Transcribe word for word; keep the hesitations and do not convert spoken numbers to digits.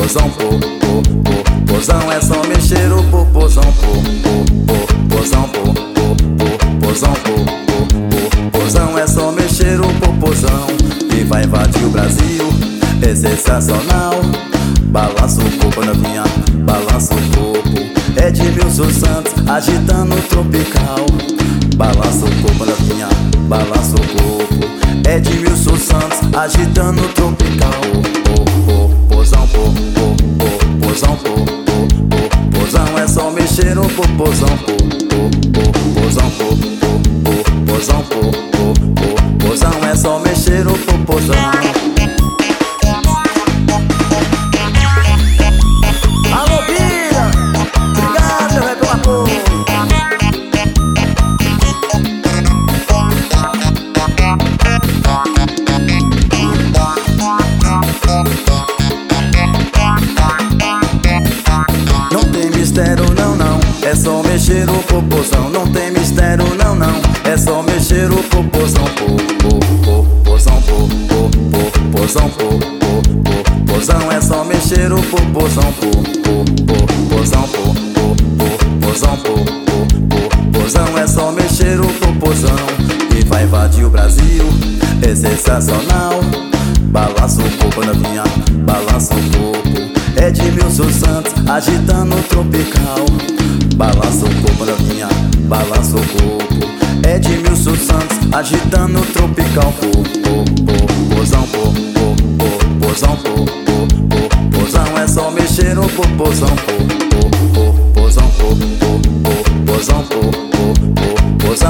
popozão, pô, pô, pô, pozão é só mexer o popozão, pô, pô, pô, pozão, pô, pô, pô, pozão, pô, pô, pô, pozão é só mexer o popozão que vai invadir o Brasil, é sensacional. Balança o corpo, novinha, balança o corpo. Edmilson Santos agitando o tropical. Balança o corpo, novinha, balança o corpo. Edmilson Santos agitando o tropical. Pô, pô, pozão, pô, pô, pô, pozão, pô, pô, pô, pozão é só mexer o popozão, pô, pô, pô, pozão, pô, pô, pô, pozão, pô, pô, pô, pozão é só mexer o popozão. Não, não, é só mexer o popozão. Não tem mistério, não, não, é só mexer o popozão. Pô, pô, pô, pozão, pô, pô, pô, pozão, pô, pô, pô, pozão é só mexer o popozão. Pô, pô, pô, pozão, pô, pô, pô, pozão, pô, pô, pô, pozão é só mexer o popozão que vai invadir o Brasil, é sensacional. Balança o corpo, novinha, balança o corpo. Edmilson Santos agitando o tropical. Balança o corpo, novinha, balança o corpo. Edmilson Santos agitando o tropical. Pô, pô, pô, pozão, pô, pô, pô, pozão, pô, pô, pô, pozão é só mexer o popozão. Pô, pô, pô, pozão, pô, pô, pô, pozão, pô, pô, pô, pozão